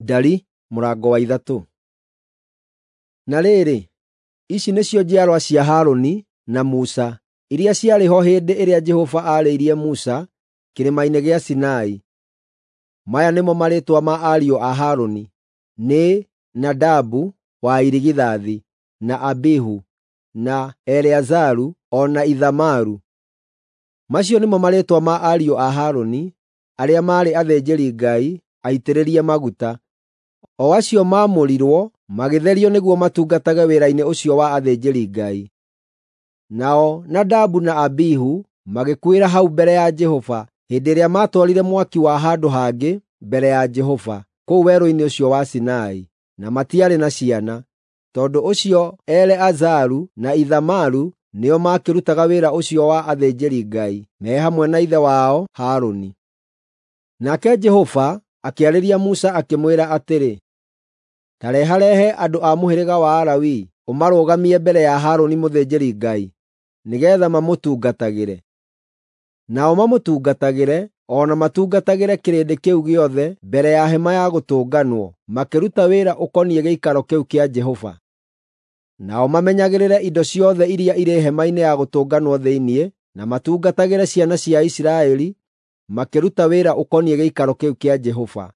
Ndari mũrango wa 3. Na rĩrĩ, ici nĩcio njiarwa cia Harũni na Musa iria ciarĩ ho hĩndĩ ĩrĩa Jehova aarĩirie Musa kĩrĩma-inĩ gĩa Sinai. Maya nĩmo marĩĩtwa ma ariũ a Harũni: nĩ Nadabu wa irigithathi, na Abihu, na Eleazaru, o na Ithamaru. Macio nĩmo marĩĩtwa ma ariũ a Harũni arĩa maarĩ athĩnjĩri-Ngai aitĩrĩrie maguta, o acio maamũrirwo magĩtherio nĩguo matungatage wĩra-inĩ ũcio wa athĩnjĩri-Ngai. Nao Nadabu na Abihu magĩkuĩra hau mbere ya Jehova hĩndĩ ĩrĩa maatwarire mwaki wa handũ hangĩ mbere ya Jehova kũu werũ-inĩ ũcio wa Sinai, na matiarĩ na ciana. Tondũ ũcio Eleazaru na Ithamaru nĩo makĩrutaga wĩra ũcio wa athĩnjĩri-Ngai me hamwe na ithe wao Harũni. Nake Jehova akĩarĩria Musa akĩmwĩra atĩrĩ, ta reharehe andũ a mũhĩrĩga wa Alawii ũmarũgamie mbere ya Harũni mũthĩnjĩri-Ngai, nĩgeetha mamũtungatagĩre. Nao mamũtungatagĩre, o na matungatagĩre kĩrĩndĩ kĩu gĩothe mbere ya Hema-ya-Gũtũnganwo, makĩruta wĩra ũkoniĩ gĩikaro kĩu kĩa Jehova. Nao mamenyagĩrĩre indo ciothe iria irĩ Hema-inĩ-ya-Gũtũnganwo thĩinĩ, na matungatagĩre ciana cia Isiraeli, makĩruta wĩra ũkoniĩ gĩikaro kĩu kĩa Jehova.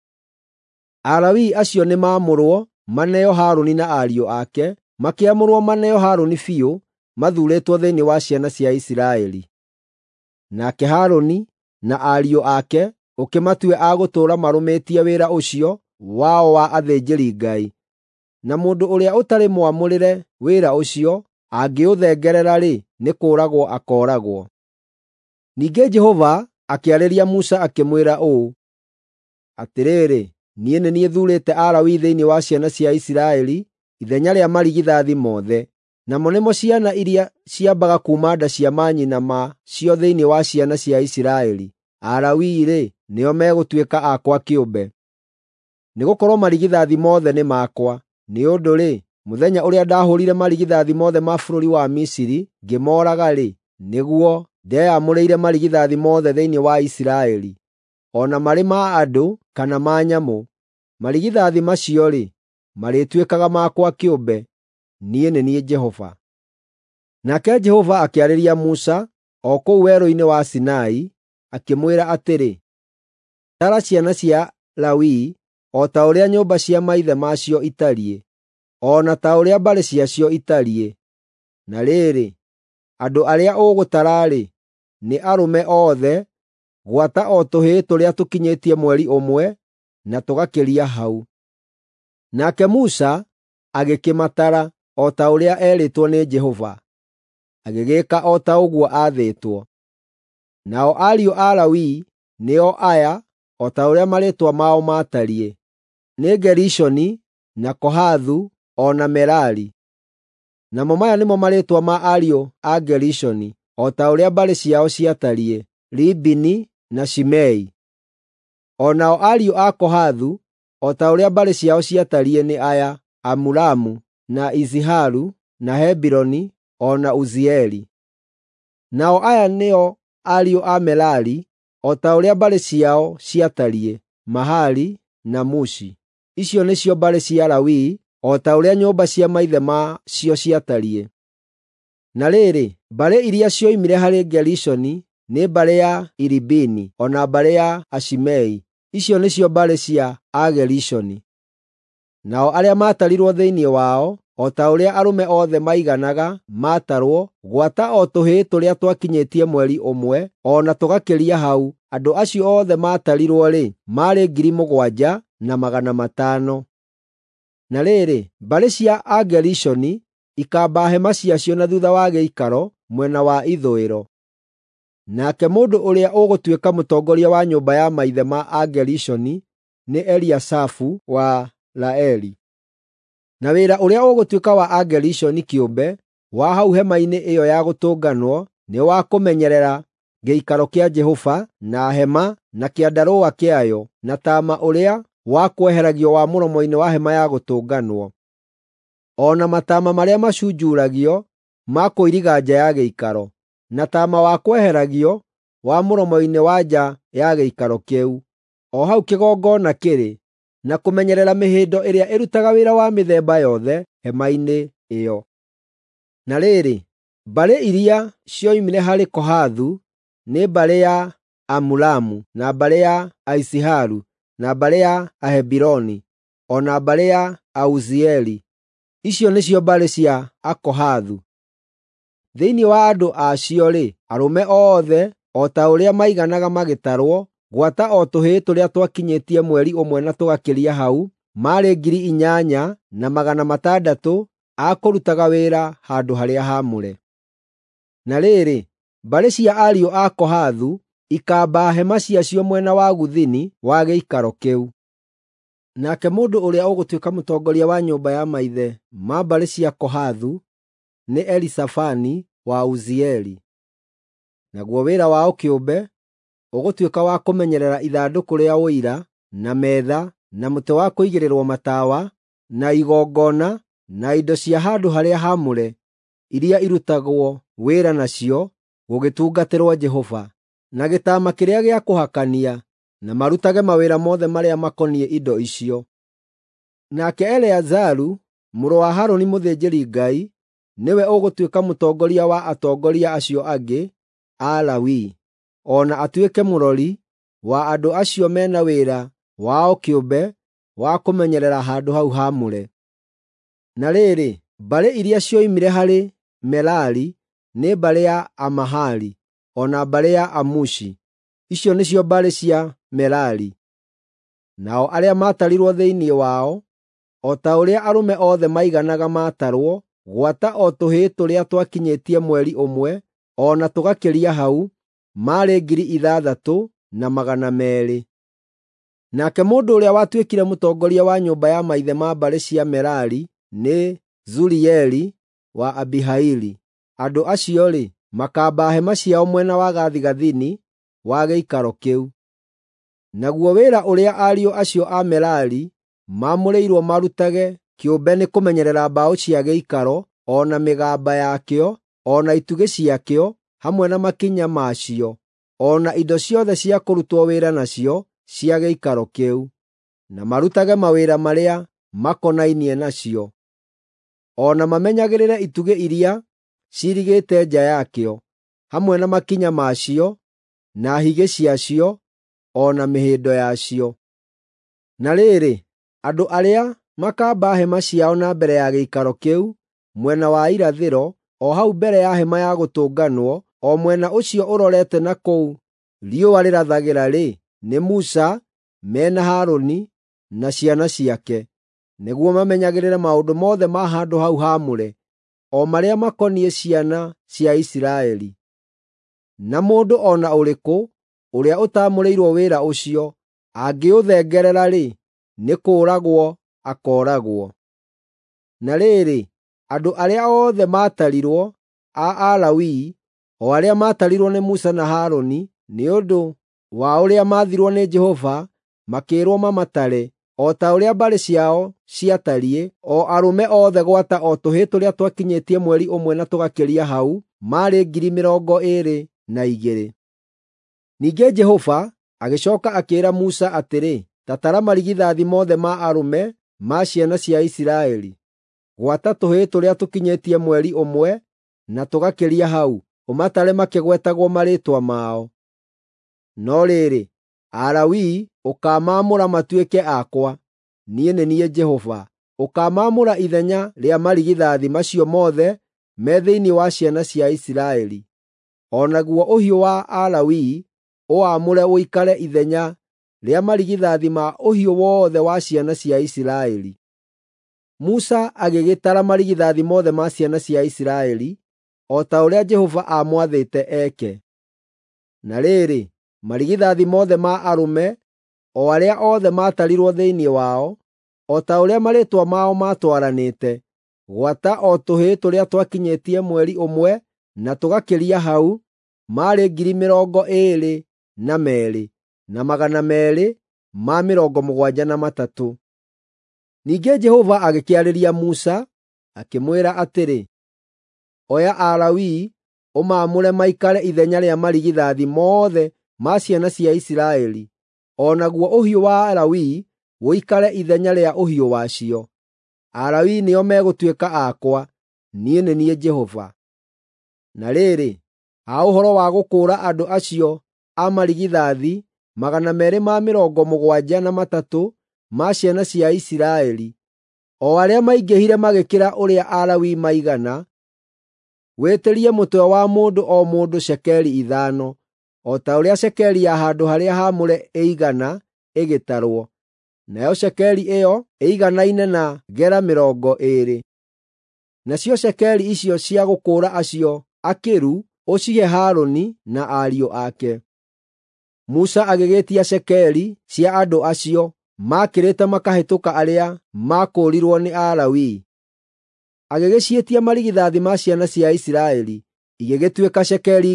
Alawii acio nĩmamũrwo maneo Harũni na ariũ ake, makĩamũrwo maneo Harũni biũ, mathuurĩtwo thĩinĩ wa ciana cia Isiraeli. Nake Harũni na ariũ ake ũkĩmatue a gũtũũra marũmĩtie wĩra ũcio wao wa athĩnjĩri-Ngai, na mũndũ ũrĩa ũtarĩ mwamũrĩre wĩra ũcio angĩũthengerera-rĩ, nĩ kũũragwo akooragwo. Ningĩ Jehova akĩarĩria Musa akĩmwĩra ũũ, atĩrĩrĩ, niĩ nĩ niĩ thuurĩte Alawii thĩinĩ wa ciana cia Isiraeli ithenya rĩa marigithathi mothe, namo nĩmo ciana iria ciambaga kuuma nda cia manyina ma cio thĩinĩ wa ciana cia Isiraeli. Alawii-rĩ, nĩo megũtuĩka akwa kĩũmbe. Nĩgũkorwo marigithathi mothe nĩ makwa, nĩ ũndũ-rĩ, mũthenya ũrĩa ndahũũrire marigithathi mothe ma bũrũri wa Misiri ngĩmooraga-rĩ, nĩguo ndeyamũrĩire marigithathi mothe thĩinĩ wa Isiraeli, o na marĩ ma andũ kana ma nyamũ. Marigithathi macio-rĩ, marĩtuĩkaga makwa kĩũmbe. Niĩ nĩ niĩ Jehova. Nake Jehova akĩarĩria Musa o kũu werũ-inĩ wa Sinai, akĩmwĩra atĩrĩ, tara ciana cia Lawii o ta ũrĩa nyũmba cia maithe macio itariĩ, o na ta ũrĩa mbarĩ ciacio itariĩ. Na rĩrĩ, andũ arĩa ũgũtara-rĩ, nĩ arũme othe, gwata o tũhĩĩ tũrĩa tũkinyĩtie mweri ũmwe, na tũgakĩria hau. Nake Musa agĩkĩmatara o ta ũrĩa erĩtwo nĩ Jehova, agĩgĩka o ta ũguo aathĩtwo. Nao ariũ a Alawii nĩo aya o ta ũrĩa marĩĩtwa mao maatariĩ: nĩ Gerishoni, na Kohathu, o na Merari. Namo maya nĩmo marĩĩtwa ma ariũ a Gerishoni o ta ũrĩa mbarĩ ciao ciatariĩ: Libini na Shimei. O nao ariũ a Kohathu o ta ũrĩa mbarĩ ciao ciatariĩ nĩ aya: Amuramu, na Iziharu, na Hebironi, o na Uzieli. Nao aya nĩo ariũ a Merari o ta ũrĩa mbarĩ ciao ciatariĩ: Mahali na Mushi. Icio nĩcio mbarĩ cia Alawii o ta ũrĩa nyũmba cia maithe macio ciatariĩ. Na rĩrĩ, mbarĩ iria cioimire harĩ Gerishoni nĩ mbarĩ ya Iribini, o na mbarĩ ya Ashimei. Icio nĩcio mbarĩ cia Agerishoni. Nao arĩa maatarirwo thĩinĩ wao, o ta ũrĩa arũme othe maiganaga, maatarwo, gwata o tũhĩĩ tũrĩa twakinyĩtie mweri ũmwe, o na tũgakĩria hau. Andũ acio othe maatarirwo-rĩ, maarĩ 7,500. Na rĩrĩ, mbarĩ cia Agerishoni ikaamba hema ciacio na thuutha wa gĩikaro mwena wa ithũĩro. Nake mũndũ ũrĩa ũgũtuĩka mũtongoria wa nyũmba ya maithe ma Agerishoni nĩ Eliasafu wa Laeli. Na wĩra ũrĩa ũgũtuĩka wa Agerishoni kĩũmbe wa hau hema-inĩ ĩyo ya gũtũnganwo nĩ wa kũmenyerera gĩikaro kĩa Jehova, na hema, na kĩandarũa kĩayo, na taama ũrĩa wa kweheragio wa mũromo-inĩ wa Hema-ya-Gũtũnganwo, o na mataama marĩa macunjuragio ma kũiriga nja ya gĩikaro, na taama wa kweheragio wa mũromo-inĩ wa nja ya gĩikaro kĩu, o hau kĩgongona kĩrĩ, na kũmenyerera mĩhĩndo ĩrĩa ĩrutaga wĩra wa mĩthemba yothe hema-inĩ ĩyo. Na rĩrĩ, mbarĩ iria cioimire harĩ Kohathu nĩ mbarĩ ya Amuramu, na mbarĩ ya Aisiharu, na mbarĩ ya Ahebironi, o na mbarĩ ya Auzieli. Icio nĩcio mbarĩ cia Akohathu. Thĩinĩ wa andũ acio-rĩ, arũme othe o ta ũrĩa maiganaga magĩtarwo, gwata o tũhĩĩ tũrĩa twakinyĩtie mweri ũmwe na tũgakĩria hau, maarĩ 8,600 a kũrutaga wĩra handũ-harĩa-haamũre. Na rĩrĩ, mbarĩ cia ariũ a Kohathu ikaamba hema ciacio mwena wa gũthini wa gĩikaro kĩu. Nake mũndũ ũrĩa ũgũtuĩka mũtongoria wa nyũmba ya maithe ma mbarĩ cia Kohathu nĩ Elizafani wa Uzieli. Naguo wĩra wao kĩũmbe ũgũtuĩka wa kũmenyerera ithandũkũ rĩa ũira, na metha, na mũtĩ wa kũigĩrĩrwo matawa, na igongona, na indo cia handũ-harĩa-haamũre iria irutagwo wĩra nacio gũgĩtungatĩrwo Jehova, na gĩtama kĩrĩa gĩa kũhakania, na marutage mawĩra mothe marĩa makoniĩ indo icio. Nake Eleazaru, mũrũ wa Harũni mũthĩnjĩri-Ngai, nĩwe ũgũtuĩka mũtongoria wa atongoria acio angĩ a Lawi, o na atuĩke mũrori wa andũ acio mena wĩra wao kĩũmbe wa kũmenyerera handũ hau haamũre. Na rĩrĩ, mbarĩ iria cioimire harĩ Merari nĩ mbarĩ ya Amahali, o na mbarĩ ya Amushi. Icio nĩcio mbarĩ cia Merari. Nao arĩa maatarirwo thĩinĩ wao, o ta ũrĩa arũme othe maiganaga maatarwo, gwata o tũhĩĩ tũrĩa twakinyĩtie mweri ũmwe, o na tũgakĩria hau, maarĩ 6,200. Nake mũndũ ũrĩa watuĩkire mũtongoria wa nyũmba ya maithe ma mbarĩ cia Merari nĩ Zurieli wa Abihaili. Andũ acio-rĩ, makaamba hema ciao mwena wa gathigathini wa gĩikaro kĩu. Naguo wĩra ũrĩa ariũ acio a Merari maamũrĩirwo marutage kĩũmbe nĩ kũmenyerera mbaũ cia gĩikaro, o na mĩgamba yakĩo, o na itugĩ ciakĩo, hamwe na makinya macio, o na indo ciothe cia kũrutwo wĩra nacio cia gĩikaro kĩu, na marutage mawĩra marĩa makonainie nacio, o na mamenyagĩrĩre itugĩ iria ciirigĩte nja yakĩo, hamwe na makinya macio, na higĩ ciacio, o na mĩhĩndo yacio. Na rĩrĩ, andũ arĩa makaamba hema ciao na mbere ya gĩikaro kĩu mwena wa irathĩro, o hau mbere ya hema ya gũtũnganwo, o mwena ũcio ũrorete na kũu riũa rĩrathagĩra-rĩ, nĩ Musa, mena Harũni na ciana ciake, nĩguo mamenyagĩrĩre maũndũ mothe ma handũ hau haamũre, o marĩa makoniĩ ciana cia Isiraeli. Na mũndũ o na ũrĩkũ ũrĩa ũtaamũrĩirwo wĩra ũcio, angĩũthengerera-rĩ, nĩ kũũragwo akooragwo. Na rĩrĩ, andũ arĩa othe maatarirwo a Alawii, o arĩa maatarirwo nĩ Musa na Harũni, nĩ ũndũ wa ũrĩa maathirwo nĩ Jehova, makĩĩrwo mamatare, o ta ũrĩa mbarĩ ciao ciatariĩ, o arũme othe gwata o tũhĩĩ tũrĩa twakinyĩtie mweri ũmwe na tũgakĩria hau, maarĩ 22,000. Ningĩ Jehova agĩcooka akĩĩra Musa atĩrĩ, ta tara marigithathi mothe ma arũme ma ciana cia Isiraeli, gwata tũhĩĩ tũrĩa tũkinyĩtie mweri ũmwe na tũgakĩria hau, ũmatare makĩgwetagwo marĩĩtwa mao. No rĩrĩ, Alawii ũkaamamũra matuĩke akwa, niĩ nĩ niĩ Jehova. Ũkaamamũra ithenya rĩa marigithathi macio mothe me thĩinĩ wa ciana cia Isiraeli. O naguo ũhiũ wa Alawii ũamũre ũikare ithenya rĩa marigithathi ma ũhiũ wothe wa ciana cia Isiraeli. Musa agĩgĩtara marigithathi mothe ma ciana cia Isiraeli, o ta ũrĩa Jehova aamwathĩte eke. Na rĩrĩ, marigithathi mothe ma arũme, o arĩa othe maatarirwo thĩinĩ wao, o ta ũrĩa marĩĩtwa mao maatwaranĩte, gwata o tũhĩĩ tũrĩa twakinyĩtie mweri ũmwe na tũgakĩria hau, maarĩ 22,273. Ningĩ Jehova agĩkĩarĩria Musa, akĩmwĩra atĩrĩ, oya Alawii ũmaamũre maikare ithenya rĩa marigithathi mothe ma ciana cia Isiraeli, o naguo ũhiũ wa Alawii woikare ithenya rĩa ũhiũ wacio. Alawii nĩo megũtuĩka akwa, niĩ nĩ niĩ Jehova. Na rĩrĩ, ha ũhoro wa gũkũũra andũ acio a marigithathi 273 ma ciana cia Isiraeli, o arĩa maingĩhire magĩkĩra ũrĩa Alawii maigana, wĩtĩrie mũtwe wa mũndũ o mũndũ cekeri 5, o ta ũrĩa cekeri ya handũ harĩa haamũre ĩigana ĩgĩtarwo. Nayo cekeri ĩyo ĩiganaine na gera 20. Nacio cekeri icio cia gũkũũra acio akĩru ũcihe Harũni na ariũ ake. Musa agĩgĩtia cekeri cia andũ acio makĩrĩte makahĩtũka arĩa makũũrirwo nĩ Alawii. Agĩgĩcietia marigithathi ma ciana cia Isiraeli, igĩgĩtuĩka cekeri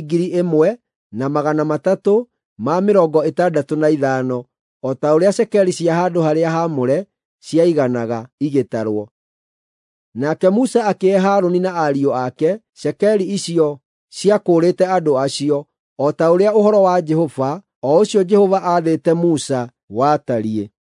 1,365, o ta ũrĩa cekeri cia handũ harĩa haamũre ciaiganaga igĩtarwo. Nake Musa akĩhe Harũni na ariũ ake cekeri icio ciakũũrĩte andũ acio, o ta ũrĩa ũhoro wa Jehova, o ũcio Jehova aathĩte Musa watariĩ.